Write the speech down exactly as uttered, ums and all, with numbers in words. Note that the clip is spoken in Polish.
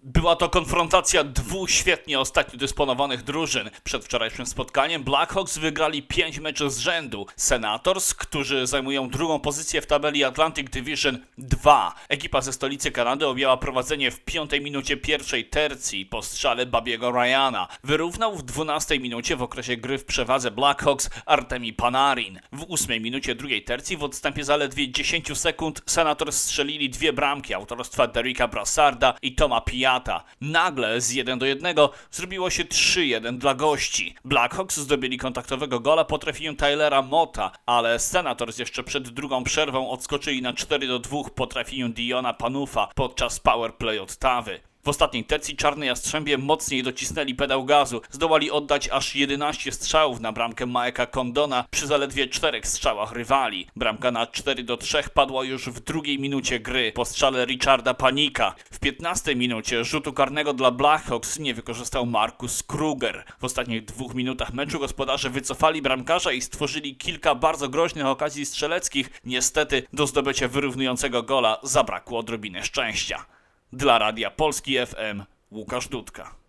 Była to konfrontacja dwóch świetnie ostatnio dysponowanych drużyn. Przed wczorajszym spotkaniem Blackhawks wygrali pięć meczów z rzędu. Senators, którzy zajmują drugą pozycję w tabeli Atlantic Division dwa. Ekipa ze stolicy Kanady objęła prowadzenie w piątej minucie pierwszej tercji po strzale Bobby'ego Ryana. Wyrównał w dwunastej minucie w okresie gry w przewadze Blackhawks Artemi Panarin. W ósmej minucie drugiej tercji w odstępie zaledwie dziesięć sekund Senators strzelili dwie bramki autorstwa Derricka Brassarda i Toma Pijata. Nagle z jeden do jednego zrobiło się trzy jeden dla gości. Blackhawks zdobyli kontaktowego gola po trafieniu Tylera Motta, ale Senators jeszcze przed drugą przerwą odskoczyli na cztery do dwóch po trafieniu Diona Phaneuffa podczas powerplay od Tawy. W ostatniej tercji Czarne Jastrzębie mocniej docisnęli pedał gazu. Zdołali oddać aż jedenaście strzałów na bramkę Mike'a Condona przy zaledwie czterech strzałach rywali. Bramka na cztery do trzech padła już w drugiej minucie gry po strzale Richarda Panika. W piętnastej minucie rzutu karnego dla Blackhawks nie wykorzystał Marcus Kruger. W ostatnich dwóch minutach meczu gospodarze wycofali bramkarza i stworzyli kilka bardzo groźnych okazji strzeleckich. Niestety do zdobycia wyrównującego gola zabrakło odrobiny szczęścia. Dla Radia Polski F M Łukasz Dudka.